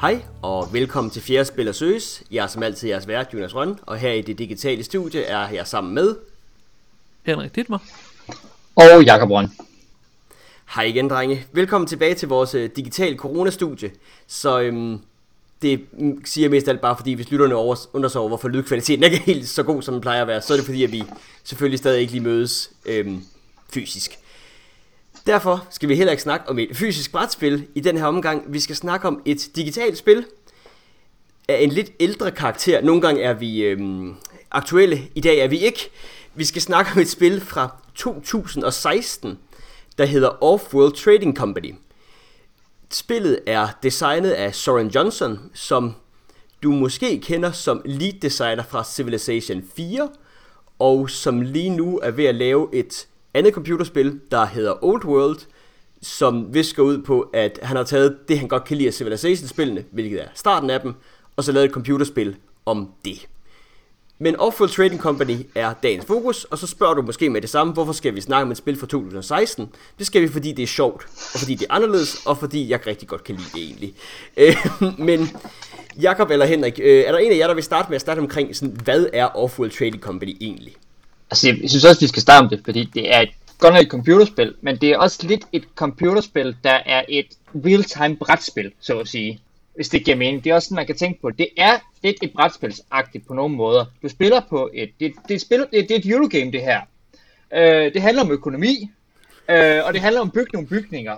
Hej og velkommen til Fjerde Spil og Søges. Jeg er som altid jeres vært, Jonas Rønn, og her i det digitale studie er jeg sammen med Henrik Dittmer og Jakob Rønn. Hej igen, drenge. Velkommen tilbage til vores digitale coronastudie. Så det siger jeg mest alt bare fordi, hvis lytterne undrer sig over, hvorfor lydkvaliteten ikke er helt så god, som den plejer at være, så er det fordi, at vi selvfølgelig stadig ikke lige mødes fysisk. Derfor skal vi heller ikke snakke om et fysisk brætspil i den her omgang. Vi skal snakke om et digitalt spil af en lidt ældre karakter. Nogle gange er vi aktuelle, i dag er vi ikke. Vi skal snakke om et spil fra 2016, der hedder Off-World Trading Company. Spillet er designet af Soren Johnson, som du måske kender som lead designer fra Civilization 4, og som lige nu er ved at lave et andet computerspil, der hedder Old World, som vist går ud på, at han har taget det, han godt kan lide af Civilization-spillene, hvilket er starten af dem, og så lavet et computerspil om det. Men Off-World Trading Company er dagens fokus, og så spørger du måske med det samme, hvorfor skal vi snakke om et spil fra 2016? Det skal vi, fordi det er sjovt, og fordi det er anderledes, og fordi jeg rigtig godt kan lide det egentlig. Men Jakob eller Henrik, er der en af jer, der vil starte med at starte omkring, sådan, hvad er Off-World Trading Company egentlig? Altså, jeg synes også, vi skal starte om det, fordi det er godt nok et computerspil, men det er også lidt et computerspil, der er et real-time brætspil, så at sige. Hvis det giver mening. Det er også sådan, man kan tænke på. Det er lidt et brætspilsagtigt på nogle måder. Du spiller på det er et Eurogame, det her. Det handler om økonomi, og det handler om nogle bygninger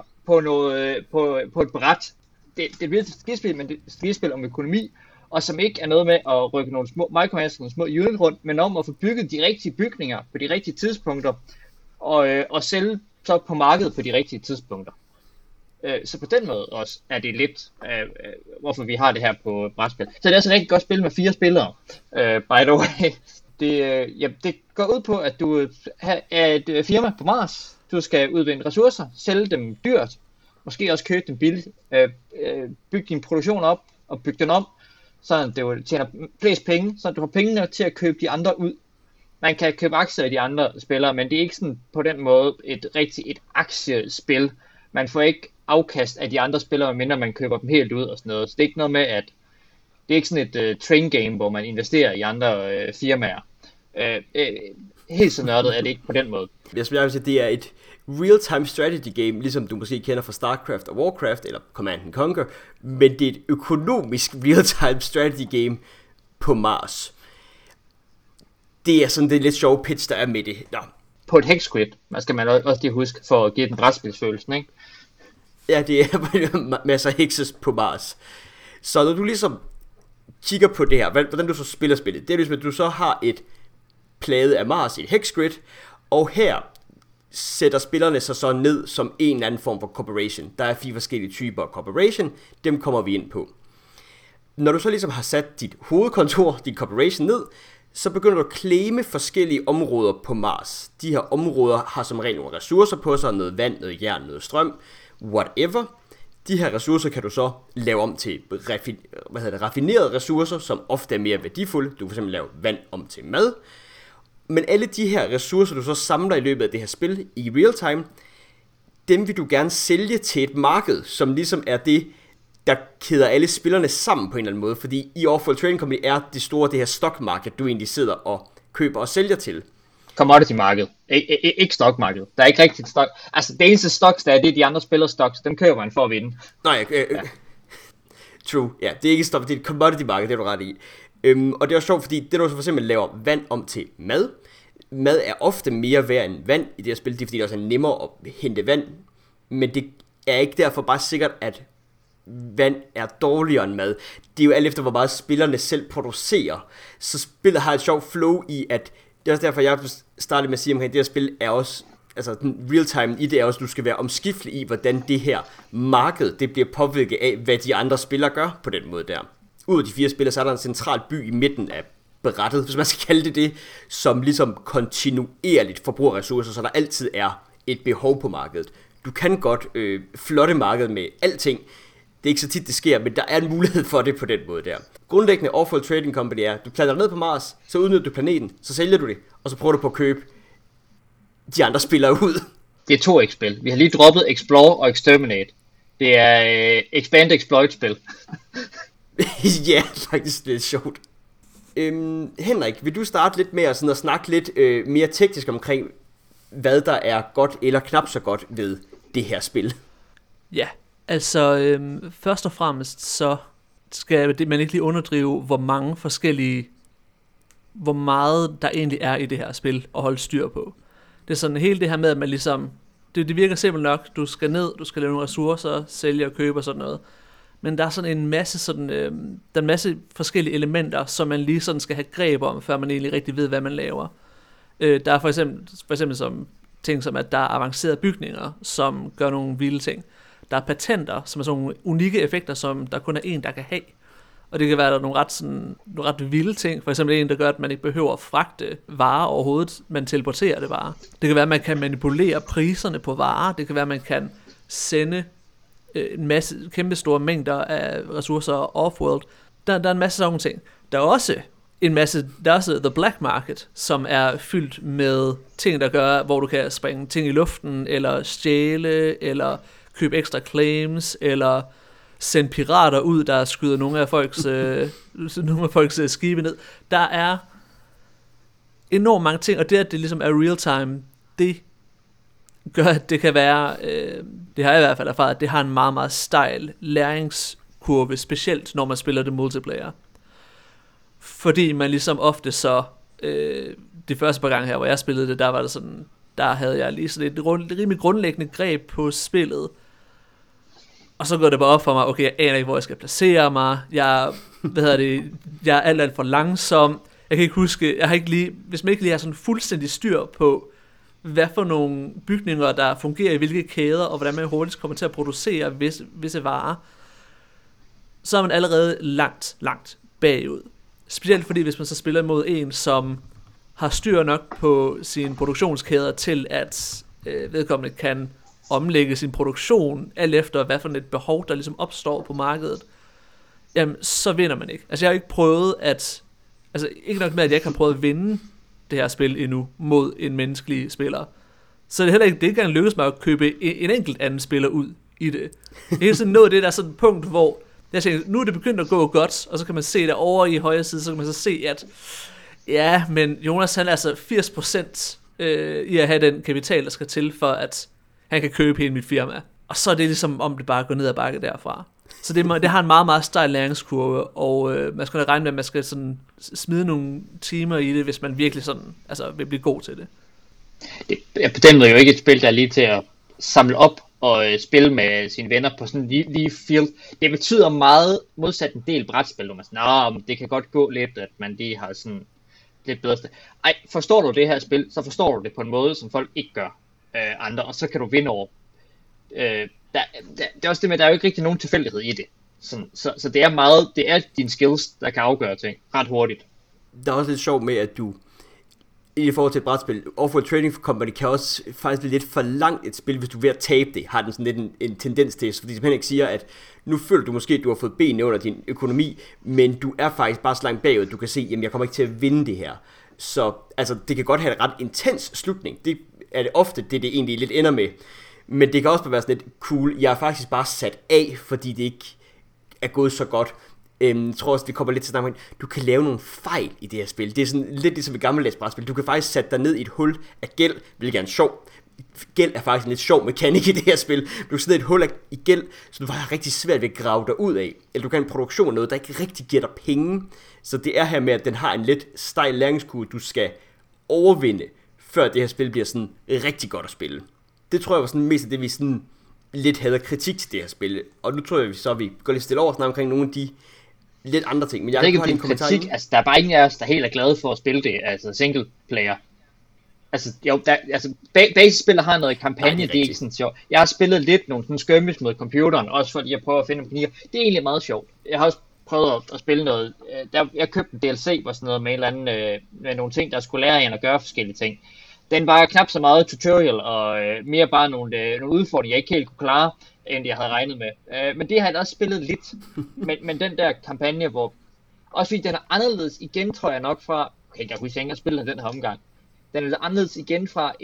på et bræt. Det er et skidespil, men det er et skidespil om økonomi, og som ikke er noget med at rykke nogle små micromanagers, nogle små unit rundt, men om at få bygget de rigtige bygninger på de rigtige tidspunkter, og sælge så på markedet på de rigtige tidspunkter. Så på den måde også er det lidt, hvorfor vi har det her på brætspil. Så det er altså et rigtig godt spil med 4 spillere, by the way. Det går ud på, at du er et firma på Mars. Du skal udvinde ressourcer, sælge dem dyrt, måske også købe dem billigt, bygge din produktion op og bygge den om, så du tjener flest penge, så du har penge til at købe de andre ud. Man kan købe aktier i de andre spillere, men det er ikke sådan på den måde et aktiespil. Man får ikke afkast af de andre spillere, mindre man køber dem helt ud og sådan noget. Så det er ikke noget med, at det er ikke sådan et train game, hvor man investerer i andre firmaer. Helt så nørdet er det ikke på den måde. Jeg vil sige, at det er et real-time strategy game, ligesom du måske kender fra StarCraft og Warcraft, eller Command & Conquer, men det er et økonomisk real-time strategy game på Mars. Det er sådan det lidt sjove pitch, der er med det. Nå. På et hexgrid, skal man også lige huske, for at give den brætspilsfølelsen, ikke? Ja, det er masser af hexes på Mars. Så når du ligesom kigger på det her, hvordan du så spiller spillet, det er ligesom, at du så har et plade af Mars i et hexgrid, og her sætter spillerne sig så ned som en eller anden form for corporation. Der er 4 forskellige typer af corporation, dem kommer vi ind på. Når du så ligesom har sat dit hovedkontor, dit corporation ned, så begynder du at claime forskellige områder på Mars. De her områder har som regel nogle ressourcer på sig, noget vand, noget jern, noget strøm, whatever. De her ressourcer kan du så lave om til raffinerede ressourcer, som ofte er mere værdifulde. Du kan fx lave vand om til mad. Men alle de her ressourcer, du så samler i løbet af det her spil i real time, dem vil du gerne sælge til et marked, som ligesom er det, der kæder alle spillerne sammen på en eller anden måde. Fordi i Off-World Trading Company er det her stock market, du egentlig sidder og køber og sælger til. Commodity-marked. Ikke stock-marked. Der er ikke rigtigt stock. Altså, det eneste stocks, der er, det er de andre spillers stocks. Dem køber man for at vinde. Nej, true. Ja, det er ikke stock, det er et commodity-marked, det er du ret i. Og det er også sjovt, fordi det du så for eksempel laver vand om til mad. Mad er ofte mere værd end vand i det her spil, det er fordi det også er nemmere at hente vand. Men det er ikke derfor bare sikkert, at vand er dårligere end mad. Det er jo alt efter, hvor meget spillerne selv producerer. Så spillet har et sjovt flow i, at det er også derfor, jeg startede med at sige, at det her spil er også, altså den real time i det er også, at du skal være omskiftelig i, hvordan det her marked, det bliver påvirket af, hvad de andre spillere gør på den måde der. Ud af de 4 spillere, så er der en central by i midten af brættet, hvis man skal kalde det, som ligesom kontinuerligt forbruger ressourcer, så der altid er et behov på markedet. Du kan godt flotte markedet med alting. Det er ikke så tit, det sker, men der er en mulighed for det på den måde der. Grundlæggende Off-World Trading Company er, du planter ned på Mars, så udnytter du planeten, så sælger du det, og så prøver du på at købe de andre spillere ud. Det er 2x-spil. Vi har lige droppet Explore og Exterminate. Det er Expand Exploit-spil. Ja, faktisk lidt sjovt. Henrik, vil du starte lidt med at snakke lidt mere teknisk omkring, hvad der er godt eller knap så godt ved det her spil? Ja, altså først og fremmest så skal man ikke lige underdrive, hvor meget der egentlig er i det her spil at holde styr på. Det er sådan hele det her med, at man ligesom, det virker simpelt nok, du skal ned, du skal lave nogle ressourcer, sælge og købe og sådan noget. Men der er sådan en masse der er en masse forskellige elementer, som man lige sådan skal have greb om, før man egentlig rigtig ved, hvad man laver. Der er for eksempel som ting som, at der er avancerede bygninger, som gør nogle vilde ting. Der er patenter, som er sådan nogle unikke effekter, som der kun er en, der kan have. Og det kan være, der er nogle ret vilde ting. For eksempel en, der gør, at man ikke behøver at fragte varer overhovedet, man teleporterer det varer. Det kan være, at man kan manipulere priserne på varer. Det kan være, at man kan sende en masse kæmpe store mængder af ressourcer off-world. Der er en masse sådan ting. Der er også The Black Market, som er fyldt med ting, der gør, hvor du kan springe ting i luften, eller stjæle, eller købe ekstra claims, eller sende pirater ud, der skyder nogle af folks skibe ned. Der er enormt mange ting, og det at det ligesom er real time, det gør, at det kan være, det har jeg i hvert fald erfaret, at det har en meget, meget stejl læringskurve, specielt når man spiller det multiplayer. Fordi man ligesom ofte så, det første par gange her, hvor jeg spillede det, der var det sådan, der havde jeg lige sådan et rimelig grundlæggende greb på spillet. Og så går det bare op for mig, okay, jeg aner ikke, hvor jeg skal placere mig, jeg er alt for langsom, jeg kan ikke huske, hvis man ikke lige har sådan fuldstændig styr på, hvad for nogle bygninger, der fungerer i hvilke kæder, og hvordan man hurtigt kommer til at producere visse varer, så er man allerede langt bagud. Specielt fordi, hvis man så spiller mod en, som har styr nok på sine produktionskæder til, at vedkommende kan omlægge sin produktion, alt efter hvad for et behov, der ligesom opstår på markedet, jamen, så vinder man ikke. Altså, jeg har ikke prøvet ikke nok med, at jeg ikke har prøvet at vinde det her spil endnu mod en menneskelig spiller. Så det er heller ikke, det ikke engang lykkes mig at købe en enkelt anden spiller ud i det. Hele tiden nået det der sådan et punkt, hvor jeg tænker, nu er det begyndt at gå godt, og så kan man se der over i højre side, så kan man så se, at ja, men Jonas han er altså 80% i at have den kapital, der skal til, for at han kan købe hele mit firma. Og så er det ligesom, om det bare går ned ad bakke derfra. Så det har en meget, meget stejl læringskurve, og man skal regne med, at man skal sådan smide nogle timer i det, hvis man virkelig sådan, vil blive god til det. Det er på den måde jo ikke et spil, der er lige til at samle op og spille med sine venner på sådan lige field. Det betyder meget modsat en del brætspil, hvor man siger, det kan godt gå lidt, at man lige har sådan lidt bedre sted. Ej, forstår du det her spil, så forstår du det på en måde, som folk ikke gør andre, og så kan du vinde over. Det er også det med, at der er jo ikke rigtig nogen tilfældighed i det. Så det er dine skills, der kan afgøre ting ret hurtigt. Der er også lidt sjovt med, at du i forhold til et brætspil, Off-World Trading Company kan også faktisk blive lidt for langt et spil, hvis du er ved at tabe det, har den sådan lidt en tendens til, fordi som Henrik siger, at nu føler du måske, at du har fået benene under din økonomi, men du er faktisk bare så langt bagud, du kan se, jamen jeg kommer ikke til at vinde det her. Så altså, det kan godt have en ret intens slutning, det er det ofte det egentlig lidt ender med, men det kan også være sådan lidt cool, jeg er faktisk bare sat af, fordi det ikke er gået så godt. Jeg tror også, det kommer lidt til snakken. Du kan lave nogle fejl i det her spil. Det er sådan lidt ligesom et gammeldags brætspil. Du kan faktisk sætte dig ned i et hul af gæld, hvilket er en sjov. Gæld er faktisk en lidt sjov mekanik i det her spil. Du sidder i et hul i gæld, så du har rigtig svært ved at grave dig ud af. Eller du kan have en produktion af noget, der ikke rigtig giver dig penge. Så det er her med, at den har en lidt stejl læringskurve, du skal overvinde, før det her spil bliver sådan rigtig godt at spille. Det tror jeg var sådan mest af det, vi sådan lidt havde kritik til det her spil. Og nu tror jeg, vi går lidt stille over sådan omkring nogle af de lidt andre ting, men jeg ikke en kritik, der er bare ingen af os, der helt er glade for at spille det, single player. Basisspiller har noget kampagne, det er ikke sådan sjovt. Jeg har spillet lidt nogle sådan skirmish mod computeren, også fordi jeg prøver at finde mekanikker. Det er egentlig meget sjovt. Jeg har også prøvet at spille noget, jeg købte en DLC, hvor sådan noget med en eller anden, med nogle ting, der skulle lære en at gøre forskellige ting. Den var knap så meget tutorial, og mere bare nogle udfordringer, jeg ikke helt kunne klare, end jeg havde regnet med. Men det har jeg også spillet lidt. Men den der kampagne, hvor også fordi den er anderledes igen, tror jeg nok fra, jeg kan ikke huske, at jeg spillet den her omgang. Den er anderledes igen fra en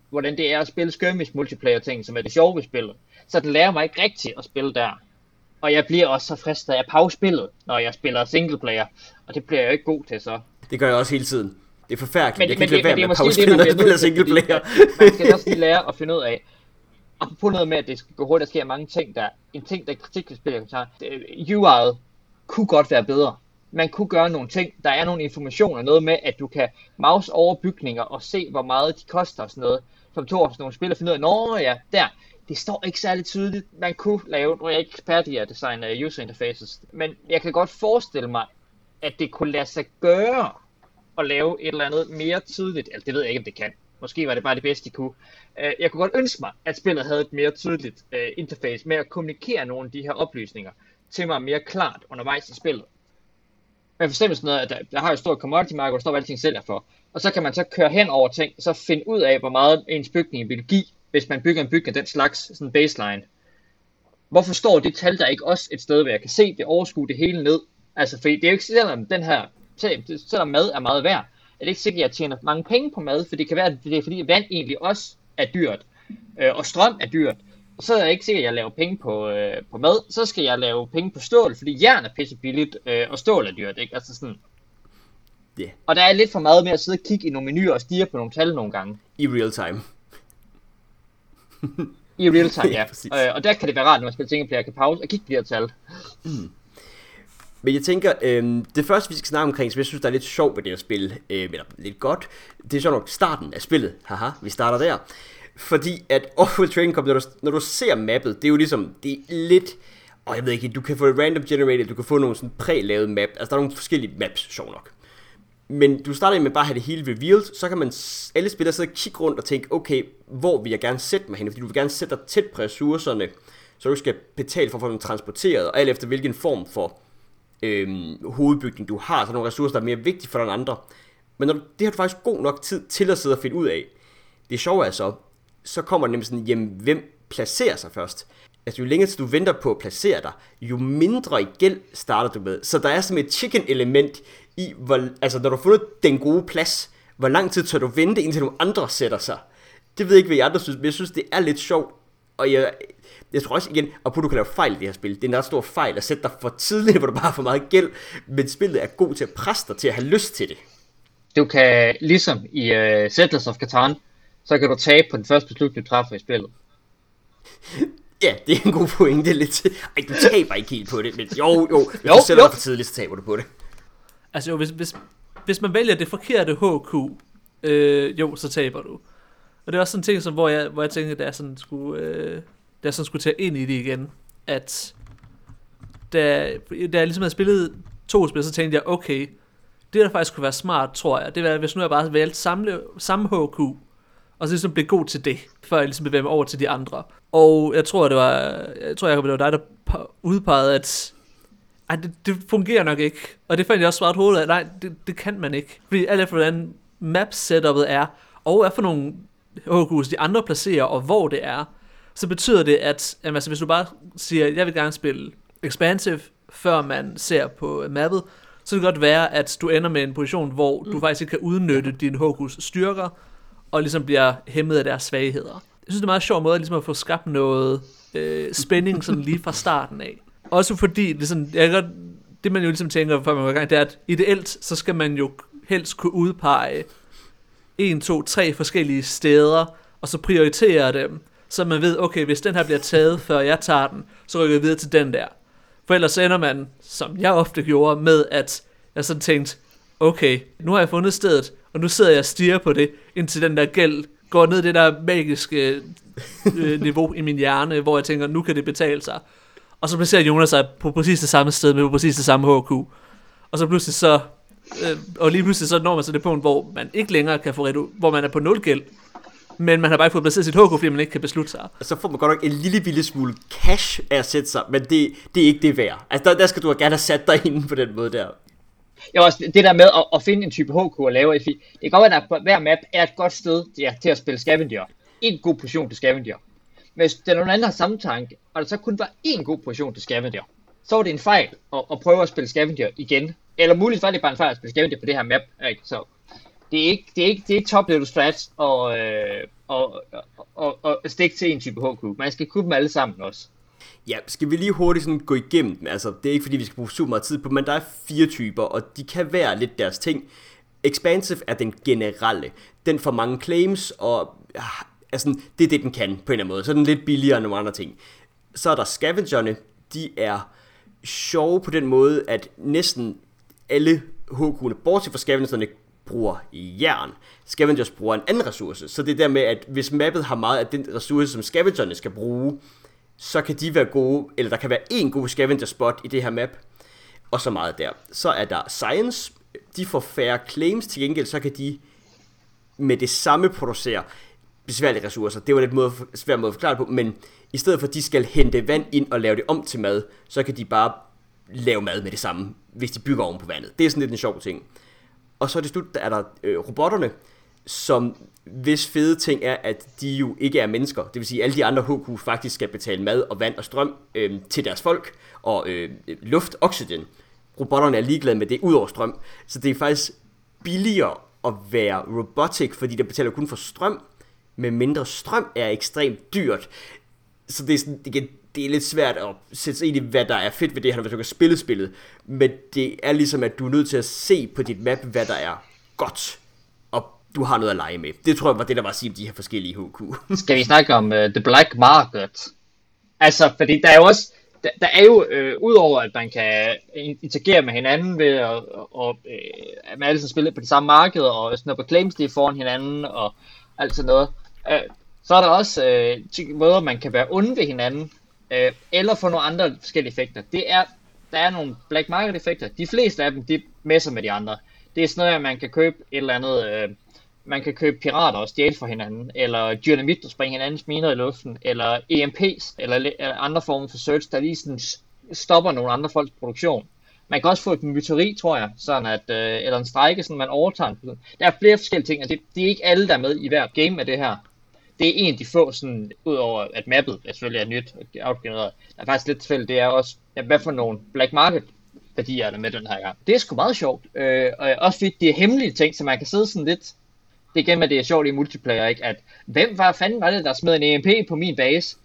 hvordan det er at spille skirmish multiplayer ting, som er det sjove ved spillet. Så den lærer mig ikke rigtigt at spille der. Og jeg bliver også så fristet af at pause spillet, når jeg spiller singleplayer. Og det bliver jeg jo ikke god til så. Det gør jeg også hele tiden. Det er forfærdeligt. Men, jeg kan ikke lade være med at pause det, når jeg spiller singleplayer. Man skal også lige lære at finde ud af. Apropos noget med, at det skal gå hurtigt, der sker mange ting der. En ting, der er kritik ved spillet, UI'et kunne godt være bedre. Man kunne gøre nogle ting. Der er nogle informationer, noget med, at du kan mouse over bygninger og se, hvor meget de koster og sådan noget. Som to år nogle spil og finde ud af, nå ja, der. Det står ikke særlig tydeligt. Man kunne lave, nu er jeg ikke ekspert i at designe user interfaces, men jeg kan godt forestille mig, at det kunne lade sig gøre at lave et eller andet mere tydeligt. Altså, det ved jeg ikke, om det kan. Måske var det bare det bedste, de kunne. Jeg kunne godt ønske mig, at spillet havde et mere tydeligt interface med at kommunikere nogle af de her oplysninger til mig mere klart undervejs i spillet. Men for eksempel sådan noget, at der har jo et stort commodity market, hvor der står, hvad alting sælger for. Og så kan man så køre hen over ting, og så finde ud af, hvor meget ens bygning vil give, hvis man bygger en bygning af den slags sådan baseline. Hvorfor står det tal der ikke også et sted, hvor jeg kan se det, overskue det hele ned? Altså, for det er jo ikke selvom den her, selvom mad er meget værd, er det ikke sikkert, at jeg tjener mange penge på mad, for det kan være, at det er fordi vand egentlig også er dyrt, og strøm er dyrt. Og så er jeg ikke sikkert, at jeg laver penge på mad, så skal jeg lave penge på stål, fordi jern er pisse billigt, og stål er dyrt, ikke? Altså sådan. Yeah. Og der er lidt for meget med at sidde og kigge i nogle menuer og stirre på nogle tal nogle gange. I real time. I real time, ja. Ja, og der kan det være rart, når man spiller singleplayer, kan pause og kigge på de her tal. Men jeg tænker, det første vi skal snakke omkring, som jeg synes der er lidt sjovt ved det at spille, eller lidt godt, det er sjovt nok starten af spillet. Haha, vi starter der. Fordi at Off-World Trading Company, når du ser mappet, det er jo ligesom, det er lidt, jeg ved ikke, du kan få et random generated, du kan få nogle sådan præ-lavet map, altså der er nogle forskellige maps, sjovt nok. Men du starter med bare at have det hele revealed, så kan man alle spillere sidde og kigge rundt og tænke, okay, hvor vil jeg gerne sætte mig hen, fordi du vil gerne sætte dig tæt på ressourcerne, så du skal betale for at få dem transporteret, og alt efter hvilken form for hovedbygning du har, så er nogle ressourcer, der er mere vigtige for den andre. Men det har du faktisk god nok tid til at sidde og finde ud af. Det sjove er så kommer det nemlig sådan, jamen hvem placerer sig først? Altså jo længere tid du venter på at placere dig, jo mindre i gæld starter du med. Så der er sådan et chicken element i, altså når du har fundet den gode plads, hvor lang tid tør du vente, indtil nogle andre sætter sig. Det ved jeg ikke, hvad I andre synes, men jeg synes, det er lidt sjovt. Og jeg tror også igen, og på du kan lave fejl i det her spil. Det er en ret stor fejl at sætte dig for tidligt, hvor du bare har for meget gæld. Men spillet er god til at presse dig til at have lyst til det. Du kan, ligesom i Settlers of Catan, så kan du tabe på den første beslutning, du træffer i spillet. Ja, det er en god pointe lidt. Ej, du taber ikke helt på det, men jo, hvis du sætter dig for tidligt, så taber du på det. Altså jo, hvis man vælger det forkerte HQ, så taber du. Og det er også sådan en ting, som, hvor jeg tænker, at der skulle tage ind i det igen, at da jeg ligesom havde spillet 2 spil, så tænkte jeg, okay, det der faktisk kunne være smart, tror jeg, det var, hvis nu jeg bare valgte samme HQ, og så ligesom blev god til det, før jeg ligesom bevægede mig over til de andre. Og jeg tror, det var dig, der udpegede, at det fungerer nok ikke. Og det fandt jeg også svaret hovedet af, nej, det kan man ikke. Fordi alt efter hvordan map-setup'et er, og hvad for nogle HQ's de andre placerer, og hvor det er, så betyder det, at altså, hvis du bare siger, jeg vil gerne spille expansive, før man ser på mappet, så kan det godt være, at du ender med en position, hvor du faktisk ikke kan udnytte dine HQ's styrker, og ligesom bliver hæmmet af deres svagheder. Jeg synes, det er en meget sjov måde ligesom at få skabt noget spænding sådan lige fra starten af. Også fordi, det man jo ligesom tænker, før man går i gang, det er, at ideelt, så skal man jo helst kunne udpege 1, 2, 3 forskellige steder, og så prioritere dem, så man ved, okay, hvis den her bliver taget, før jeg tager den, så rykker jeg videre til den der. For ellers ender man, som jeg ofte gjorde, med at jeg sådan tænkte, okay, nu har jeg fundet stedet, og nu sidder jeg og stiger på det, indtil den der gæld går ned i det der magiske niveau i min hjerne, hvor jeg tænker, nu kan det betale sig. Og så placerer Jonas sig på præcis det samme sted, med på præcis det samme HQ. Og så pludselig så, og lige pludselig så når man så det punkt, hvor man ikke længere kan få hvor man er på 0 gæld, men man har bare ikke fået placeret sit HQ, fordi man ikke kan beslutte sig. Så får man godt nok en lille smule cash af at sætte sig, men det er ikke det værd. Altså der skal du gerne have sat dig inde på den måde der. Ja, også det der med at finde en type HQ og lave FI. Det kan godt være, at hver map er et godt sted til at spille scavenger. En god position til scavenger. Men hvis der er nogen anden, der har samme tanke, og der så kun var én god position til scavenger, så var det en fejl at prøve at spille scavenger igen. Eller muligvis var det bare en fejl at spille scavenger på det her map. Ikke? Så det er ikke top level strat at stikke til en type HQ. Man skal kunne dem alle sammen også. Ja, skal vi lige hurtigt sådan gå igennem dem? Altså, det er ikke fordi, vi skal bruge super meget tid på, men der er 4 typer, og de kan være lidt deres ting. Expansive er den generelle. Den får mange claims, og altså, det er det, den kan på en eller anden måde. Så er den lidt billigere end nogle andre ting. Så er der scavengerne. De er sjove på den måde, at næsten alle HQ'erne, bortset fra scavengerne, bruger jern. Scavengers bruger en anden ressource. Så det er der med, at hvis mappet har meget af den ressource, som scavengerne skal bruge, så kan de være gode, eller der kan være en god scavenger spot i det her map, og så meget der. Så er der science. De får færre claims, til gengæld så kan de med det samme producere besværlige ressourcer. Det var lidt svær måde at forklare det på, men i stedet for at de skal hente vand ind og lave det om til mad, så kan de bare lave mad med det samme, hvis de bygger oven på vandet. Det er sådan lidt en sjov ting. Og så til slut, der er der robotterne, som hvis fede ting er, at de jo ikke er mennesker. Det vil sige, at alle de andre HQ faktisk skal betale mad og vand og strøm til deres folk, og luft, oxygen. Robotterne er ligeglade med det, ud over strøm. Så det er faktisk billigere at være robotic, fordi der betaler kun for strøm, men mindre strøm er ekstremt dyrt. Så det er, sådan, det er lidt svært at sætte sig ind i, hvad der er fedt ved det her, hvis du kan spille spillet. Men det er ligesom, at du er nødt til at se på dit map, hvad der er godt, og du har noget at lege med. Det tror jeg var det, der var at sige om de her forskellige HQ. Skal vi snakke om The Black Market? Altså, fordi der er jo også, der er jo, udover at man kan interagere med hinanden ved at man altid spiller på det samme marked, og snuppe claims lige foran hinanden, og alt sådan noget, så er der også måder, man kan være onde ved hinanden, eller få nogle andre forskellige effekter. Der er nogle Black Market effekter. De fleste af dem, de messer med de andre. Det er sådan noget, at man kan købe et eller andet, man kan købe pirater og stjæle fra hinanden, eller dynamit, der springer hinandens miner i luften, eller EMP's, eller andre former for search, der lige sådan stopper nogle andre folks produktion. Man kan også få et myteri, tror jeg, sådan at, eller en strejke, sådan man overtager. Der er flere forskellige ting, og det er ikke alle, der er med i hvert game med det her. Det er en af de få, sådan, udover at mappet selvfølgelig er nyt og outgenereret, der er faktisk lidt tilfældigt, det er også, hvad for nogle black market værdier er der med den her gang. Det er sgu meget sjovt, og også fordi det er hemmelige ting, så man kan sidde sådan lidt, det er igen med det er sjovt i multiplayer, ikke? At fanden var det, der smed en EMP på min base?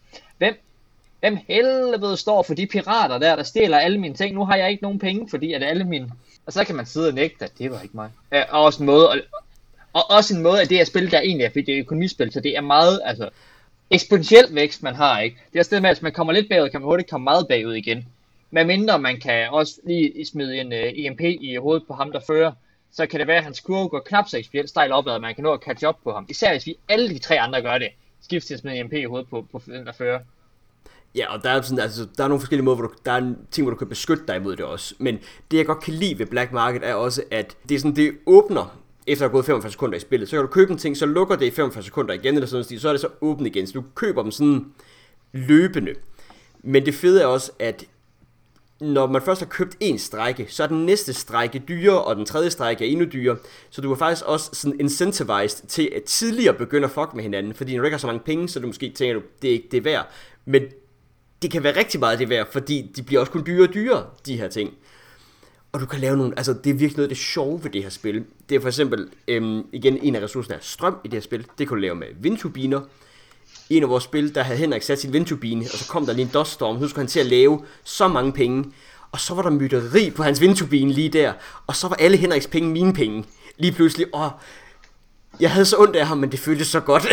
Hvem helvede står for de pirater der stjæler alle mine ting? Nu har jeg ikke nogen penge, fordi at alle mine... Og så kan man sidde og nægte, at det var ikke mig. Og også en måde, og også en måde, at det her spil, der egentlig er, fordi det er et økonomispil, så det er meget, altså, eksponentiel vækst, man har, ikke? Det er stedet med, at hvis man kommer lidt bagud, kan man hurtigt komme meget bagud igen. Men mindre man kan også lige smide en EMP i hovedet på ham, der fører, så kan det være, at hans kurve går knap så ekspedielt stejl opad, at man kan nå at catch up på ham. Især hvis vi alle de 3 andre gør det. Skift til at smide en EMP i hovedet på den, der fører. Ja, og der er, sådan, altså, der er nogle forskellige måder, der er ting, hvor du kan beskytte dig imod det også. Men det, jeg godt kan lide ved Black Market, er også, at det er sådan, det åbner, efter at have gået 45 sekunder i spillet. Så kan du købe en ting, så lukker det i 45 sekunder igen, eller sådan, så er det så åbent igen. Så du køber dem sådan løbende. Men det fede er også, at når man først har købt en strække, så er den næste strække dyrere, og den tredje strække er endnu dyrere. Så du er faktisk også sådan incentivized til at tidligere begynde at fuck med hinanden. Fordi når du ikke har så mange penge, så du måske tænker, det er ikke det værd. Men det kan være rigtig meget det værd, fordi de bliver også kun dyrere og dyrere, de her ting. Og du kan lave nogle, altså det er virkelig noget af det sjove ved det her spil. Det er for eksempel, igen en af ressourcerne er strøm i det her spil. Det kan du lave med vindturbiner. I en af vores spil, der havde Henrik sat sin vindturbine, og så kom der lige en dust storm. Nu skulle han til at lave så mange penge. Og så var der mytteri på hans vindturbine lige der. Og så var alle Henriks penge mine penge. Lige pludselig, og jeg havde så ondt af ham, men det føltes så godt.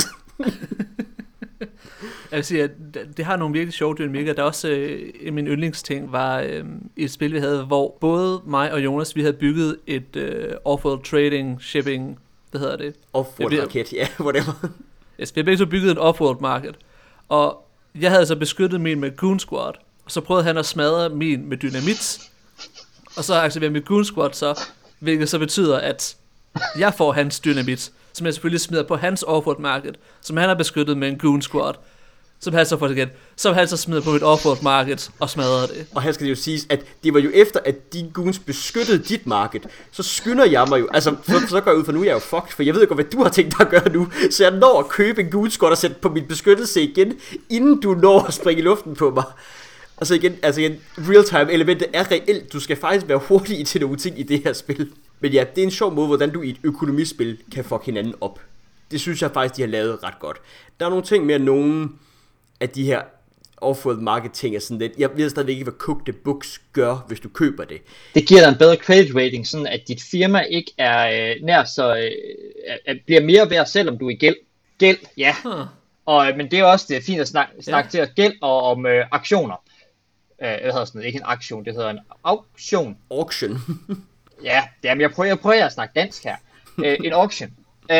Jeg vil sige, at det har nogle virkelig sjove dynamikker. Der er også min yndlingsting var i et spil, vi havde, hvor både mig og Jonas, vi havde bygget et off-world trading, shipping, hvad hedder det? Off-world market, ja, whatever. Yes, vi havde begge så bygget et off-world market. Og jeg havde så beskyttet min med Goon Squad, og så prøvede han at smadre min med dynamit. Og så aktiverede mit Goon Squad så, hvilket så betyder, at jeg får hans dynamit, som jeg selvfølgelig smider på hans off-world market, som han har beskyttet med en Goon Squad. Som han så får det igen. Som han så smider på mit off-world market og smadrer det. Og her skal det jo siges, at det var jo efter, at de goons beskyttede dit market, så skynder jeg mig jo, altså så går jeg ud for nu, jeg er jo fucked, for jeg ved ikke, hvad du har tænkt dig at gøre nu, så jeg når at købe en goon squad og sætte på min beskyttelse igen, inden du når at springe i luften på mig. Og så igen, real-time elementet er reelt, du skal faktisk være hurtig til nogle ting i det her spil. Men ja, det er en sjov måde, hvordan du i et økonomispil kan fuck hinanden op. det synes jeg faktisk, de har lavet ret godt. Der er nogle ting med, at nogle af de her off-world market ting er sådan lidt, jeg ved stadigvæk ikke, hvad Cook the Books gør, hvis du køber det. Det giver dig en bedre credit rating, sådan at dit firma ikke er nær så, bliver mere værd, selvom du er i gæld. Gæld, ja. Men det er også det fint at snakke til at gæld og om aktioner. Hvad hedder sådan noget? Ikke en aktion, det hedder en auktion. Auction. Ja, jamen jeg prøver at snakke dansk her. En auction.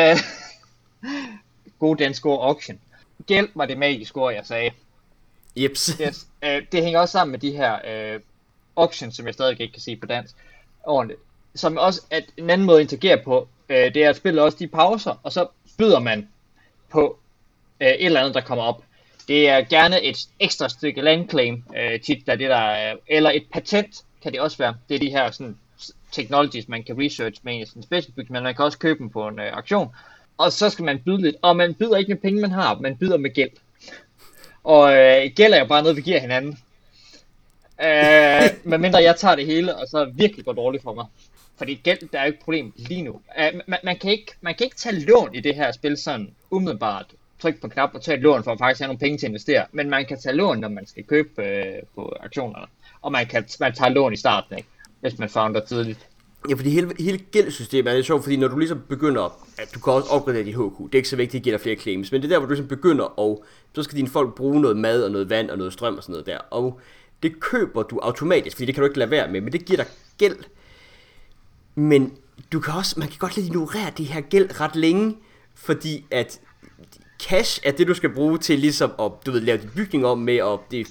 God dansk ord, auction. Gæld var det magiske ord, jeg sagde. Jeps. Yes. Det hænger også sammen med de her auctions, som jeg stadig ikke kan sige på dansk ordentligt. Som også at en anden måde at interagere på, det er at spille også de pauser, og så byder man på et eller andet, der kommer op. Det er gerne et ekstra stykke landclaim, tit der det der, eller et patent kan det også være. Det er de her sådan technologies, man kan research med en sådan specifikt, men man kan også købe dem på en auktion. Og så skal man byde lidt, og man byder ikke med penge, man har, man byder med gæld. Og gæld er jo bare noget, vi giver hinanden. Medmindre jeg tager det hele, og så virkelig går dårligt for mig. Fordi gæld, der er jo ikke et problem lige nu. Man kan ikke tage lån i det her spil sådan umiddelbart. Tryk på knap og tage et lån for at faktisk have nogle penge til at investere. Men man kan tage lån, når man skal købe på aktionerne. Og man tager lån i starten, ikke? Hvis man founder tidligt. Ja, fordi hele gældsystemet er lidt sjovt, fordi når du ligesom begynder, at du kan også opgradere dit HQ, det er ikke så vigtigt, at give dig flere claims, men det er der, hvor du ligesom begynder, og så skal dine folk bruge noget mad og noget vand og noget strøm og sådan noget der, og det køber du automatisk, fordi det kan du ikke lade være med, men det giver dig gæld. Men man kan godt lidt ignorere det her gæld ret længe, fordi at cash er det, du skal bruge til ligesom at, lave din bygning om med, og det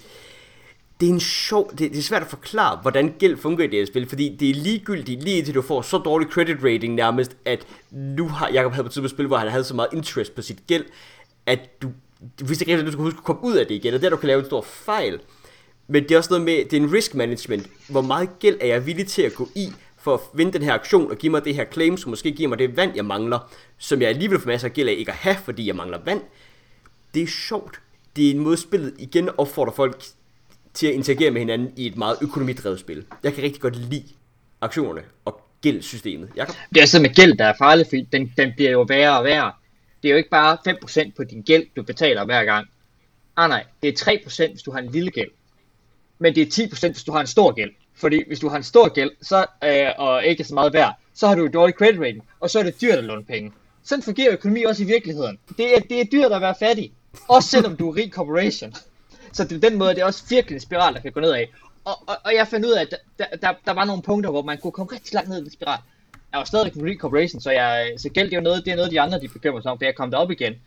er svært at forklare, hvordan gæld fungerer i det her spil, fordi det er ligegyldigt, lige til du får så dårlig credit rating nærmest, at nu har Jacob havde på et tidspunkt spil, hvor han havde så meget interest på sit gæld, at du vidste ikke, at du skulle huske at komme ud af det igen, og der du kan lave en stor fejl. Men det er også noget med, det er en risk management. Hvor meget gæld er jeg villig til at gå i, for at vinde den her aktion, og give mig det her claim, som måske giver mig det vand, jeg mangler, som jeg alligevel får masser af gæld af ikke at have, fordi jeg mangler vand. Det er sjovt. Det er en måde, spillet igen opfordrer folk til at interagere med hinanden i et meget økonomidrevet spil. Jeg kan rigtig godt lide aktionerne og gældssystemet. Jakob? Det er altså med gæld, der er farligt, fordi den bliver jo værre og værre. Det er jo ikke bare 5% på din gæld, du betaler hver gang. Nej, det er 3%, hvis du har en lille gæld. Men det er 10%, hvis du har en stor gæld. Fordi hvis du har en stor gæld, så, og ikke så meget værd, så har du et dårligt credit rating, og så er det dyrt at låne penge. Sådan fungerer økonomi også i virkeligheden. Det er dyrt at være fattig, også selvom du er rig corporation. Så det er den måde, det er også virkelig en spiral, der kan gå nedad. Og jeg fandt ud af, at der var nogle punkter, hvor man kunne komme rigtig langt ned i den spiral. Jeg var stadig en rig corporation, så gæld det er noget de andre, de bekymrer sig om, da jeg kom derop igen.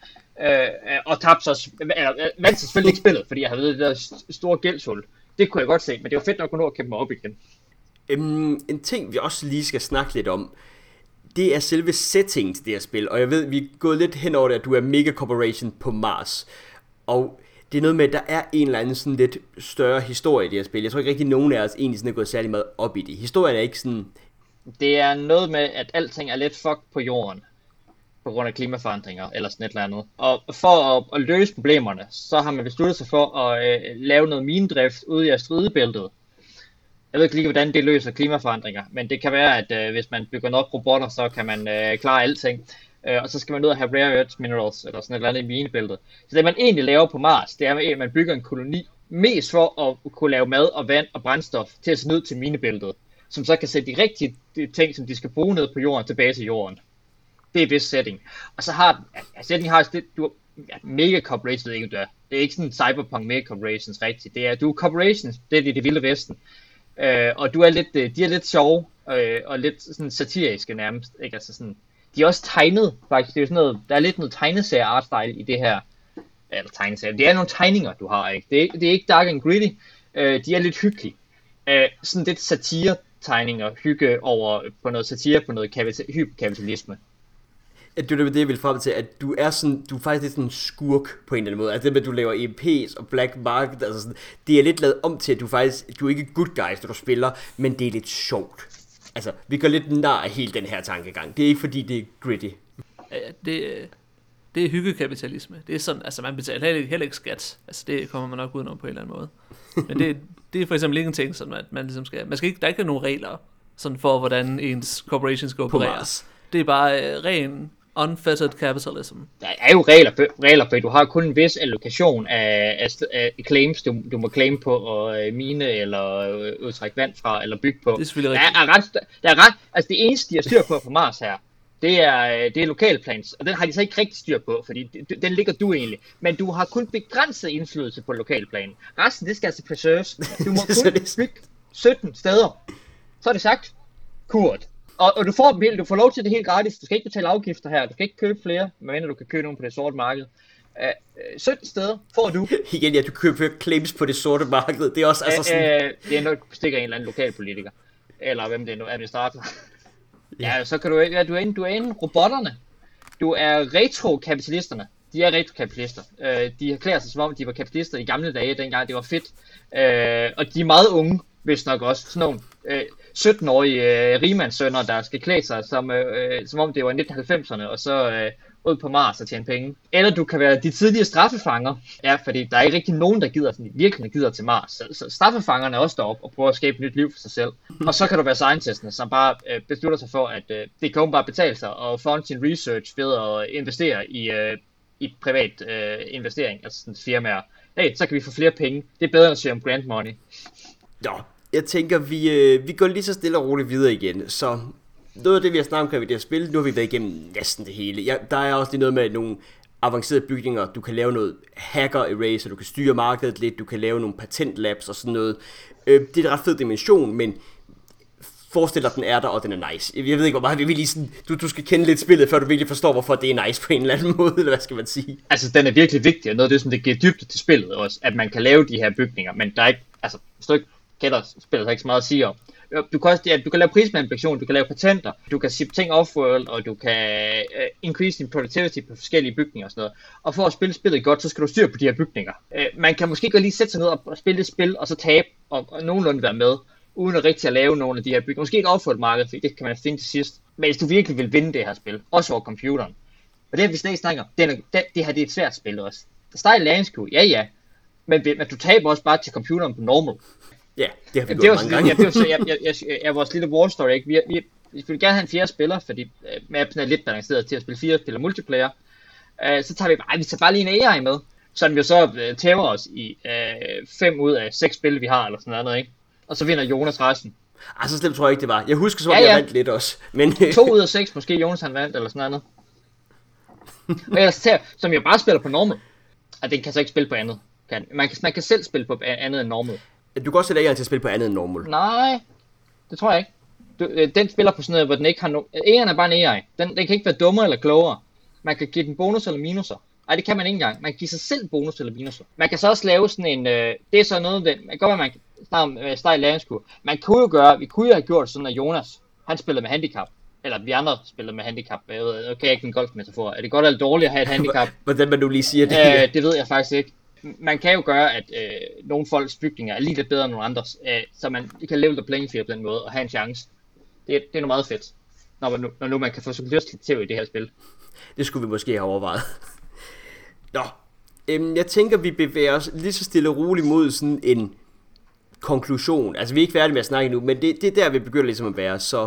Og tabte så, vandt selvfølgelig ikke spillet, fordi jeg havde det der store gældshul. Det kunne jeg godt se, men det var fedt nok at nå at kæmpe mig op igen. En ting, vi også lige skal snakke lidt om, det er selve settingen til det her spil. Og jeg ved, vi er gået lidt hen over det, at du er mega corporation på Mars. Og det er noget med, at der er en eller anden sådan lidt større historie i det her spil. Jeg tror ikke rigtig, nogen af os egentlig sådan er gået særlig meget op i det. Historien er ikke sådan... Det er noget med, at alting er lidt fucked på jorden. På grund af klimaforandringer, eller sådan et eller andet. Og for at løse problemerne, så har man besluttet sig for at lave noget minedrift ude i asteroidebæltet. Jeg ved ikke lige, hvordan det løser klimaforandringer, men det kan være, at hvis man bygger nok robotter, så kan man klare alting. Og så skal man ud og have rare earth minerals, eller sådan et eller andet i minebæltet. Så det man egentlig laver på Mars, det er, at man bygger en koloni, mest for at kunne lave mad og vand og brændstof til at sende ud til minebæltet, som så kan sætte de rigtige ting, som de skal bruge ned på jorden, tilbage til jorden. Det er vist setting. Og så har setting har det, mega corporations, ved ikke, du er. Det er ikke sådan cyberpunk mega corporations rigtigt. Det er, du er corporations, det er det vilde vesten. Og du er lidt, de er lidt sjove, og lidt sådan satiriske nærmest, ikke? Altså sådan, de er også tegnet, faktisk. Det er jo sådan noget, der er lidt noget tegneserie artstyle i det her, eller tegneserie. Det er nogle tegninger, du har, ikke? Det er ikke dark and gritty. De er lidt hyggelige. Sådan lidt satire-tegninger, hygge over på noget satire, på noget hyperkapitalisme. At det er det, jeg vil frem til, at du er faktisk lidt sådan en skurk på en eller anden måde. Altså det med, at du laver EMP's og Black Market, altså sådan, det er lidt lavet om til, at du er ikke good guys, når du spiller, men det er lidt sjovt. Altså, vi går lidt nar af hele den her tankegang. Det er ikke fordi, det er gritty. Det er hyggekapitalisme. Det er sådan, altså man betaler heller ikke skat. Altså det kommer man nok udenom på en eller anden måde. Men det er for eksempel ikke en ting, sådan at man ligesom skal, der er ikke nogen regler sådan for, hvordan ens corporation skal operere. Det er bare ren unfettered capitalism. Der er jo regler for, du har kun en vis allokation af claims, du må claim på, og mine, eller udtrække vand fra, eller bygge på. Det er selvfølgelig rigtigt. Altså det eneste, de har styr på Mars her, det er lokalplans, og den har de så ikke rigtig styr på, fordi den ligger du egentlig. Men du har kun begrænset indflydelse på lokalplanen. Resten, det skal altså preserves. Du må kun bygge 17 steder. Så er det sagt. Kurt. Og du får lov til det helt gratis. Du skal ikke betale afgifter her. Du skal ikke købe flere, medmindre du kan købe nogen på det sorte marked. 17 steder får du. Igen, ja, du køber claims på det sorte marked. Det er også altså sådan... det er noget, du stikker en eller anden lokalpolitiker. Eller hvem det er nu, administrator. Ja, så kan du er inde robotterne. Du er retrokapitalisterne. De er retrokapitalister. De har klædt sig som om, de var kapitalister i gamle dage, dengang det var fedt. Og de er meget unge, hvis nok også. Sådan nogle 17-årige rigmandssønner, der skal klæde sig som om det var 1990'erne, og så ud på Mars og tjene penge. Eller du kan være de tidligere straffefanger. Ja, fordi der er ikke rigtig nogen, der virkelig gider til Mars. Så straffefangerne er også deroppe og prøver at skabe et nyt liv for sig selv. Og så kan du være scientisterne, som bare beslutter sig for, at det kan bare betale sig og fund sin research ved at investere i privat investering, altså sådan firmaer. Hey, så kan vi få flere penge. Det er bedre at søge om grant money. Ja, jeg tænker, vi går lige så stille og roligt videre igen. Så noget af det, vi har snakket om i det her spil, nu har vi været igennem næsten det hele. Ja, der er også lige noget med nogle avancerede bygninger. Du kan lave noget hacker erase, du kan styre markedet lidt, du kan lave nogle patent labs og sådan noget. Det er en ret fed dimension, men forestil dig, at den er der, og den er nice. Jeg ved ikke, hvor meget vi vil lige sådan... Du skal kende lidt spillet, før du virkelig forstår, hvorfor det er nice på en eller anden måde, eller hvad skal man sige? Altså, den er virkelig vigtig, og noget af det, som det giver dybde til spillet også, at man kan lave de her bygninger, men der er ikke... Altså, hvis du ikke kender spillet, så er ikke så meget at sige om. Du kan lave prismanipulation, du kan lave patenter, du kan ship ting off-world, og du kan increase din productivity på forskellige bygninger og sådan noget. Og for at spille spillet godt, så skal du styre på de her bygninger. Man kan måske godt lige sætte sig ned og spille et spil, og så tabe, og nogenlunde være med, uden at rigtig at lave nogle af de her bygninger. Måske ikke off-world marked, for det kan man finde til sidst. Men hvis du virkelig vil vinde det her spil, også over computeren, og det har vi slet ikke snakket om, det her det er et svært spil også. Der starter læringskurve, ja, men du taber også bare til computeren på normal. Ja, det har vi gjort mange gange. Det er vores lille war story, ikke? Vi vil gerne have en fjerde spiller, fordi mappen er lidt balanceret til at spille 4 spiller multiplayer. Så tager vi bare lige en AI med, som vi så tæver os i 5 ud af 6 spil, vi har, eller sådan noget, ikke? Og så vinder Jonas resten. Så slemt tror jeg ikke, det var. Jeg husker så, at jeg vandt lidt også. Men 2 ud af 6, måske Jonas han vandt, eller sådan noget. Og ellers som jeg bare spiller på normal. Og den kan så ikke spille på andet. Man kan selv spille på andet end normal. Du kan også sætte AI'en til at spille på andet end normal. Nej, det tror jeg ikke. Den spiller på sådan noget, hvor den ikke har AI'en er bare en AI. Den kan ikke være dummere eller klogere. Man kan give den bonus eller minuser. Nej, det kan man ikke engang. Man kan give sig selv bonus eller minuser. Man kan så også lave sådan en... det er så noget, man kan godt være, man kan snakke om stejl læringskurve. Vi kunne jo have gjort sådan, at Jonas, han spillede med handicap. Eller vi andre spillede med handicap. Okay, ikke en golfmetafor. Er det godt eller dårligt at have et handicap? Hvordan man nu lige siger det? Det ved jeg faktisk ikke. Man kan jo gøre, at nogle folks bygninger er lige lidt bedre end nogle andres, så man kan level the playing field på den måde og have en chance. Det er noget meget fedt, når nu man kan få så lyst til i det her spil. Det skulle vi måske have overvejet. Nå, jeg tænker, vi bevæger os lige så stille og roligt mod sådan en konklusion. Altså, vi er ikke færdige med at snakke nu, men det er der, vi begynder ligesom at være, så...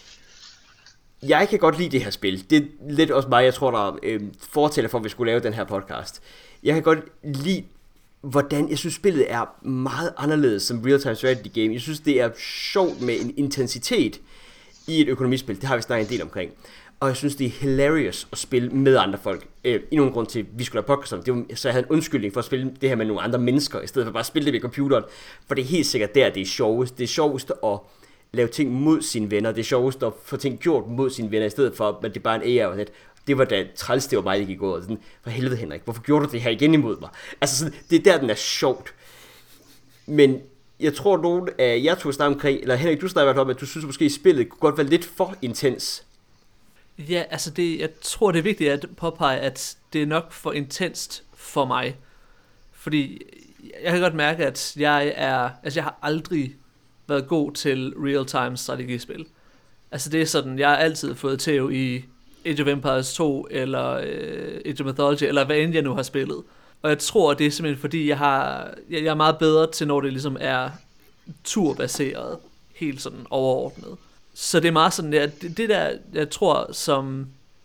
Jeg kan godt lide det her spil. Det er lidt også mig, jeg tror, der fortæller for, at vi skulle lave den her podcast. Jeg kan godt lide, hvordan jeg synes, spillet er meget anderledes som real-time strategy game. Jeg synes, det er sjovt med en intensitet i et økonomispil. Det har vi snakket en del omkring. Og jeg synes, det er hilarious at spille med andre folk. I nogen grund til, at vi skulle have podcast om det. Så jeg havde en undskyldning for at spille det her med nogle andre mennesker, i stedet for bare at spille det ved computeren. For det er helt sikkert der, det er sjovest. Det er sjovest at lave ting mod sine venner. Det er sjovest at få ting gjort mod sine venner, i stedet for, at det er bare en AI og sådan. Det var da træls, det var mig, der gik ud. Sådan, for helvede, Henrik, hvorfor gjorde du det her igen imod mig? Altså, sådan, det er der, den er sjovt. Men jeg tror, nogen af jer to snakker omkring, eller Henrik, du snakker om, at du synes måske, at spillet kunne godt være lidt for intens. Ja, altså jeg tror, det er vigtigt at påpege, at det er nok for intenst for mig. Fordi jeg kan godt mærke, at jeg har aldrig været god til real-time strategispil. Altså det er sådan, jeg har altid fået tæv i Age of Empires 2, eller Age of Mythology, eller hvad end jeg nu har spillet. Og jeg tror, det er simpelthen fordi, jeg er meget bedre til, når det ligesom er turbaseret, helt sådan overordnet. Så det er meget sådan, det der, jeg tror, som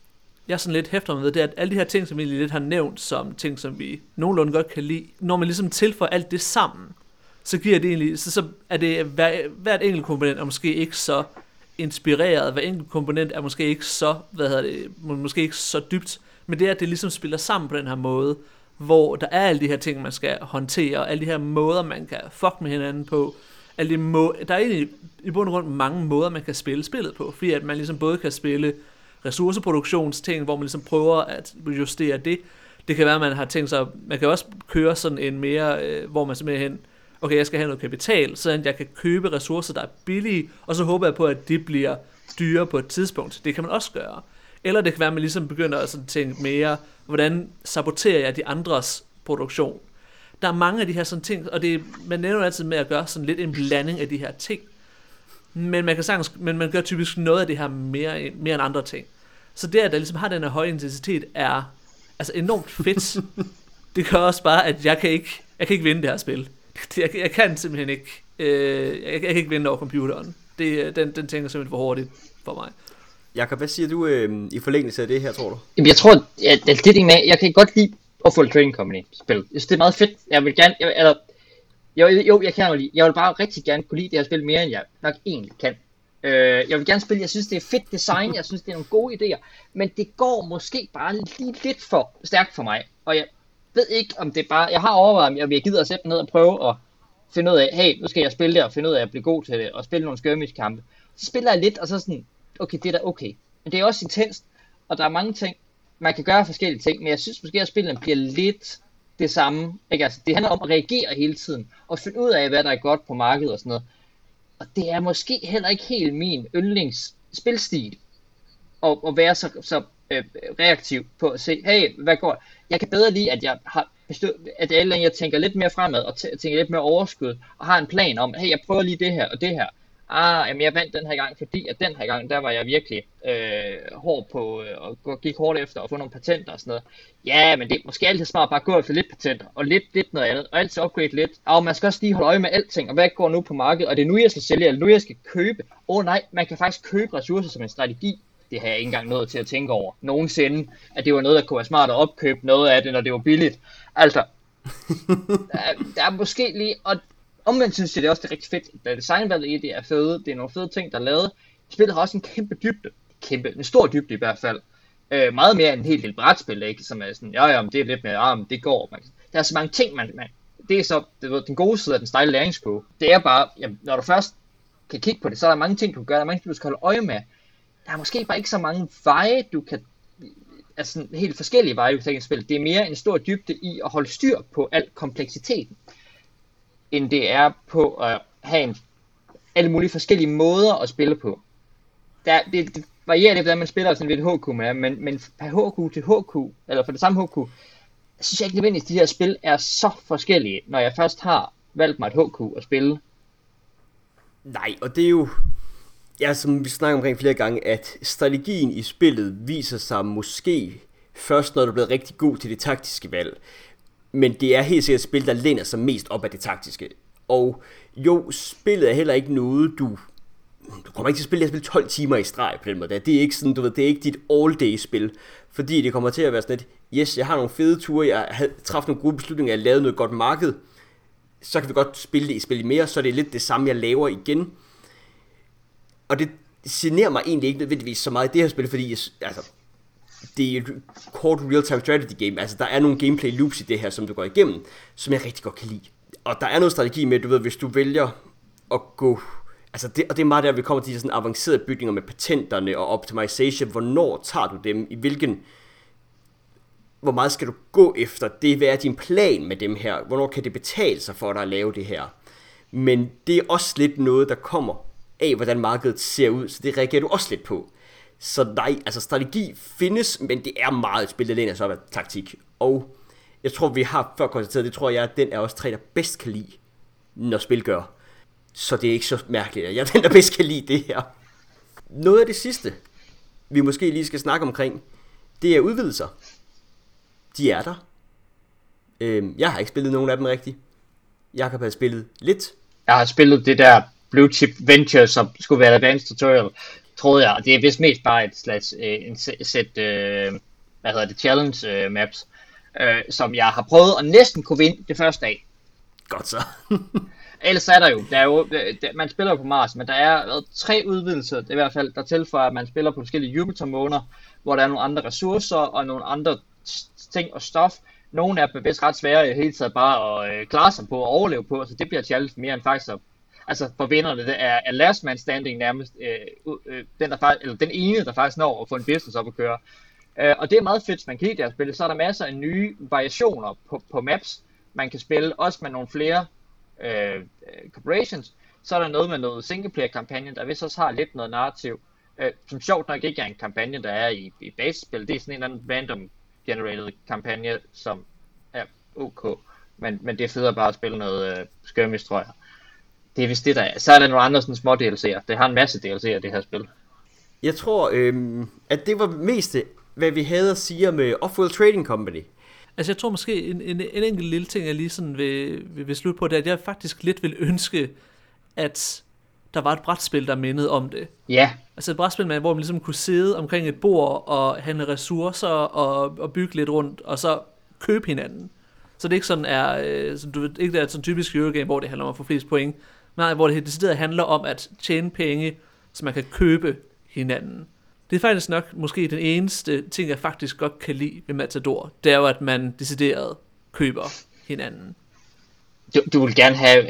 jeg sådan lidt hæfter med, det er, at alle de her ting, som vi lidt har nævnt, som ting, som vi nogenlunde godt kan lide, når man ligesom tilføjer alt det sammen, så giver det egentlig, så er det hvert enkelt komponent er måske ikke så inspireret, hver enkelt komponent er måske ikke så, måske ikke så dybt, men det er, at det ligesom spiller sammen på den her måde, hvor der er alle de her ting, man skal håndtere, alle de her måder, man kan fuck med hinanden på, der er egentlig i bund og grund mange måder, man kan spille spillet på, fordi at man ligesom både kan spille ressourceproduktionsting, hvor man ligesom prøver at justere det. Det kan være, at man har tænkt sig, man kan også køre sådan en mere, hvor man simpelthen, okay, jeg skal have noget kapital, så jeg kan købe ressourcer, der er billige, og så håber jeg på, at de bliver dyre på et tidspunkt. Det kan man også gøre. Eller det kan være, at man ligesom begynder at sådan tænke mere, hvordan saboterer jeg de andres produktion. Der er mange af de her sådan ting, og man nævner altid med at gøre sådan lidt en blanding af de her ting. Men man gør typisk noget af det her mere end andre ting. Så det, at der ligesom har den her høje intensitet, er altså enormt fedt. Det gør også bare, at jeg kan ikke vinde det her spil. Jeg kan simpelthen ikke, jeg kan ikke vinde over computeren. Den tænker simpelthen for hurtigt for mig. Jakob, hvad siger du i forlængelse af det her, tror du? Jamen, jeg tror, at det med, jeg kan godt lide Full Trading Company spil. Jeg synes, det er meget fedt. Jeg vil gerne, jeg kan jo lide. Jeg vil bare rigtig gerne kunne lide det her spil mere, end jeg nok egentlig kan. Jeg vil gerne spille, jeg synes, det er fedt design, jeg synes, det er nogle gode idéer, men det går måske bare lige lidt for stærkt for mig, og jeg ved ikke, om det bare, jeg har overvejet, om jeg gider at sætte mig ned og prøve at finde ud af, hey, nu skal jeg spille det, og finde ud af at blive god til det, og spille nogle skirmish-kampe. Så spiller jeg lidt, og så sådan, okay, det er da okay. Men det er også intenst, og der er mange ting, man kan gøre forskellige ting, men jeg synes måske, at spillene bliver lidt det samme. Ikke? Altså, det handler om at reagere hele tiden, og finde ud af, hvad der er godt på markedet og sådan noget. Og det er måske heller ikke helt min yndlingsspilstil, at være så reaktiv på at se, hey, hvad går. Jeg kan bedre lide, at jeg har at jeg tænker lidt mere fremad, og tænker lidt mere overskud, og har en plan om, hey, jeg prøver lige det her og det her. Jamen jeg vandt den her gang, fordi at den her gang, der var jeg virkelig hård på, og gik hårdt efter at få nogle patenter og sådan noget. Ja, men det er måske altid smart bare at gå efter lidt patenter, og lidt noget andet, og altid upgrade lidt. Og man skal også lige holde øje med alting, og hvad går nu på markedet, og det er nu jeg skal sælge, eller nu jeg skal købe. Nej, man kan faktisk købe ressourcer som en strategi. Det har jeg ikke engang nået til at tænke over nogensinde, at det var noget, der kunne være smart at opkøbe noget af det, når det var billigt. Altså, der er måske lige, og omvendt synes jeg, det er også det rigtig fedt, da designvalget i det er fede, det er nogle fede ting, der er lavet. Spillet har også en kæmpe dybde, en stor dybde i hvert fald. Meget mere end en helt lille brætspil, ikke? Som er sådan, men det er lidt mere, det går. Der er så mange ting, det er så den gode side af den stejle læringskurve. Det er bare, jamen, når du først kan kigge på det, så er der mange ting, du kan gøre, der er mange ting, du skal holde øje med. Der er måske bare ikke så mange veje, du kan, altså helt forskellige veje, du kan spille. Det er mere en stor dybde i at holde styr på al kompleksiteten, end det er på at have alle mulige forskellige måder at spille på. Det varierer lidt, hvordan man spiller sådan lidt HQ med, men fra HQ til HQ, eller fra det samme HQ, synes jeg ikke nødvendigvis, at de her spil er så forskellige, når jeg først har valgt mig et HQ at spille. Nej, og det er jo, som vi snakker omkring flere gange, at strategien i spillet viser sig måske først, når du er blevet rigtig god til det taktiske valg. Men det er helt sikkert et spil, der læner sig mest op af det taktiske. Og jo, spillet er heller ikke noget, du kommer ikke til at spille 12 timer i streg på den måde. Det er ikke sådan, det er ikke dit all-day-spil. Fordi det kommer til at være sådan et, yes, jeg har nogle fede ture, jeg har træffet nogle gode beslutninger, jeg har lavet noget godt marked. Så kan vi godt spille mere, så er det lidt det samme, jeg laver igen. Og det generer mig egentlig ikke nødvendigvis så meget i det her spil, fordi det er et kort real-time strategy game. Altså, der er nogle gameplay loops i det her, som du går igennem, som jeg rigtig godt kan lide. Og der er noget strategi med, hvis du vælger at gå. Altså, og det er meget der, vi kommer til de sådan avancerede bygninger med patenterne og optimization. Hvornår tager du dem? Hvor meget skal du gå efter? Hvad er din plan med dem her? Hvornår kan det betale sig for dig at lave det her? Men det er også lidt noget, der kommer af, hvordan markedet ser ud. Så det reagerer du også lidt på. Så nej, altså strategi findes, men det er meget et spil, der læner sig op af taktik. Og jeg tror, vi har før konstateret, det tror jeg, at den er også træner bedst kan lide, når spil gør. Så det er ikke så mærkeligt, at jeg er den, der bedst kan lide det her. Noget af det sidste, vi måske lige skal snakke omkring, det er udvidelser. De er der. Jeg har ikke spillet nogen af dem rigtigt. Jakob har spillet lidt. Jeg har spillet det der Blue Chip Venture, som skulle være advanced tutorial. troede jeg. Og det er vist mest bare et slags sæt, challenge maps, som jeg har prøvet at næsten kunne vinde det første dag. Godt så. Ellers er der jo, man spiller på Mars, men der er 3 udvidelser, i hvert fald, der tilføjer, at man spiller på forskellige Jupiter-måner, hvor der er nogle andre ressourcer og nogle andre ting og stof. Nogle af dem er vist ret svære i hele taget bare at klare sig på og overleve på, så det bliver challenge mere end faktisk altså for vinderne, det er last man standing nærmest, den ene, der faktisk når at få en business op at køre. Og det er meget fedt, man kan lide det her spil. Så er der masser af nye variationer på maps, man kan spille, også med nogle flere corporations. Så er der noget med noget singleplayer-kampagne, der vist også har lidt noget narrativ, som sjovt nok ikke er en kampagne, der er i basespil. Det er sådan en eller anden random generated kampagne, som er ok, men det er federe bare at spille noget skirmish, tror jeg. Det er vist det, der er. Så er der nogle andre sådan små DLC'er. Det har en masse DLC'er, det her spil. Jeg tror, at det var mest, hvad vi havde at sige med Offworld Trading Company. Altså jeg tror måske, en enkelt lille ting, jeg lige sådan vil slutte på, det er, at jeg faktisk lidt vil ønske, at der var et brætspil, der mindede om det. Ja. Altså et brætspil, hvor man ligesom kunne sidde omkring et bord og handle ressourcer og bygge lidt rundt, og så købe hinanden. Så det ikke sådan er, så du ved, ikke er sådan typisk Eurogame, hvor det handler om at få flest point, men hvor det decideret handler om at tjene penge, så man kan købe hinanden. Det er faktisk nok måske den eneste ting, jeg faktisk godt kan lide ved Matador. Det er jo, at man decideret køber hinanden. Du vil gerne have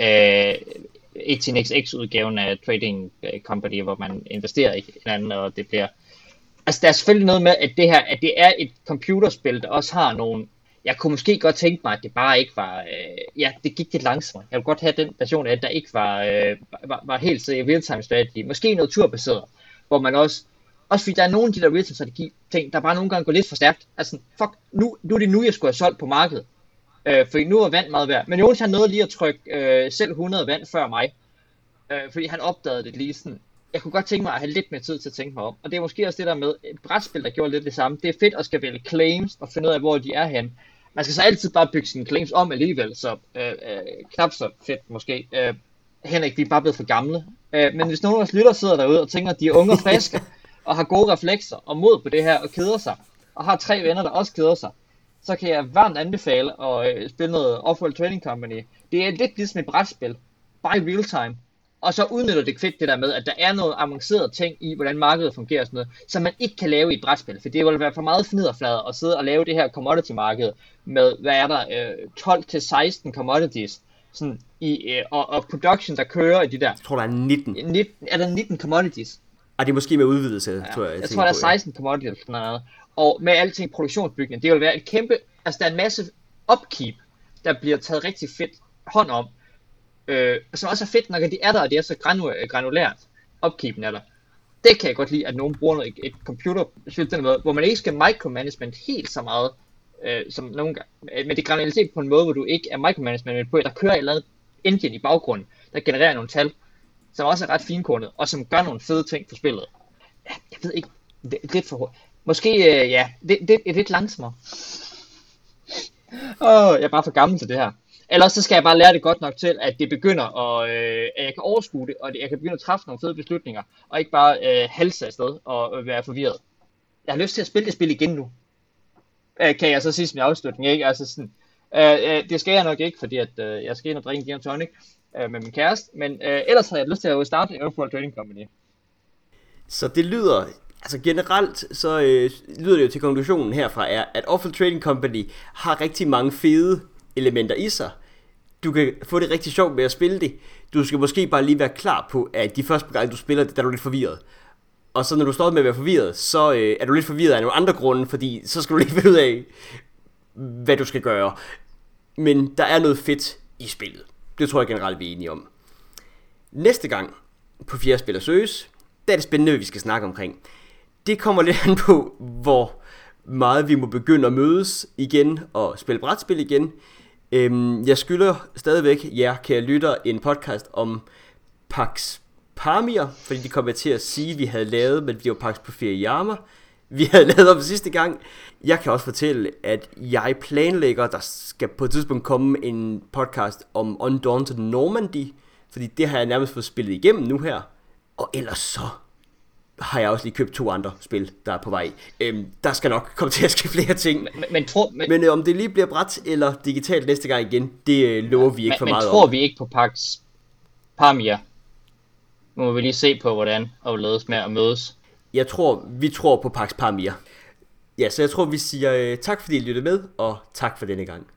18xx-udgaven af Trading Company, hvor man investerer i hinanden, og det bliver... Altså, der er selvfølgelig noget med, at det er et computerspil, der også har nogle... Jeg kunne måske godt tænke mig, at det bare ikke var... det gik lidt langsomt. Jeg ville godt have den version af, der ikke var helt så real-time strategy. Måske noget turbaseret, hvor man også fordi der er nogle af de der real-time strategi ting, der bare nogle gange går lidt for stærkt. Altså, fuck, nu er det nu, jeg skulle have solgt på markedet. Fordi nu er vand meget værd. Men Jonas har noget lige at trykke selv 100 vand før mig. Fordi han opdagede det lige sådan. Jeg kunne godt tænke mig at have lidt mere tid til at tænke mig om. Og det er måske også det der med et brætspil, der gjorde lidt det samme. Det er fedt at skal vælge claims og finde ud af, hvor de er hen. Man skal så altid bare bygge sine claims om alligevel, så knap så fedt måske. Henrik, vi er bare blevet for gamle. Men hvis nogen af os lytter sidder derude og tænker, at de er unge og friske, og har gode reflekser og mod på det her og keder sig, og har 3 venner, der også keder sig, så kan jeg varmt anbefale at spille noget Offworld Trading Company. Det er lidt ligesom et brætspil, bare i real time. Og så udnytter det fedt det der med, at der er noget avanceret ting i, hvordan markedet fungerer og sådan noget, som man ikke kan lave i et brætspil. For det vil være for meget fniderflader at sidde og lave det her commodity-marked med, hvad er der, 12-16 commodities, sådan og production, der kører i de der. Jeg tror, der er 19. Er der 19 commodities? Det er måske med udvidelse, tror jeg. Jeg tror, der er 16 commodities. Og med alting produktionsbygning, det vil være et kæmpe... Altså, der er en masse upkeep, der bliver taget rigtig fedt hånd om. Som også er fedt, når de er der, og det er så granulært. Upkeepen er der. Det kan jeg godt lide, at nogen bruger et computerspil den måde, hvor man ikke skal micromanagement helt så meget, som nogle gange. Men det granularitet på en måde, hvor du ikke er micromanagement på, der kører et eller andet engine i baggrunden, der genererer nogle tal, som også er ret finkornet, og som gør nogle fede ting for spillet. Jeg ved ikke, det er lidt for hurtigt. Måske, det er lidt langsommere. Jeg er bare for gammel til det her. Ellers så skal jeg bare lære det godt nok til, at det begynder, at jeg kan overskue det, og jeg kan begynde at træffe nogle fede beslutninger, og ikke bare halse afsted og være forvirret. Jeg har lyst til at spille det spil igen nu. Kan jeg så sige som afslutning, ikke? Altså sådan, det skal jeg nok ikke, fordi at, jeg skal ind og drikke gin og tonic med min kæreste, men ellers har jeg lyst til at starte Offworld Trading Company. Så det lyder, altså generelt, så lyder det jo til konklusionen herfra er, at Offworld Trading Company har rigtig mange fede elementer i sig. Du kan få det rigtig sjovt med at spille det. Du skal måske bare lige være klar på, at de første gange du spiller det, der er du lidt forvirret. Og så når du står med at være forvirret, så er du lidt forvirret af nogle andre grunde, fordi så skal du lige finde ud af, hvad du skal gøre. Men der er noget fedt i spillet. Det tror jeg generelt, vi er enige om. Næste gang på 4 Spil og Søges, der er det spændende, hvad vi skal snakke omkring. Det kommer lidt an på, hvor meget vi må begynde at mødes igen og spille brætspil igen. Jeg skylder stadigvæk jer, kære lytter, en podcast om Pax Pamir, fordi de kom til at sige, at vi havde lavet, men det var Pax Porfiriana, vi havde lavet om sidste gang. Jeg kan også fortælle, at jeg planlægger, der skal på et tidspunkt komme en podcast om Undaunted Normandy, fordi det har jeg nærmest fået spillet igennem nu her. Og ellers så har jeg også lige købt 2 andre spil, der er på vej. Der skal nok komme til at ske flere ting. Men om det lige bliver bræt eller digitalt næste gang igen, det lover vi ikke for meget om. Men tror vi ikke på Pax Pamir? Nu må vi lige se på, hvordan og ledes med at mødes. Vi tror på Pax Pamir. Ja, så jeg tror, vi siger tak fordi I lyttede med, og tak for denne gang.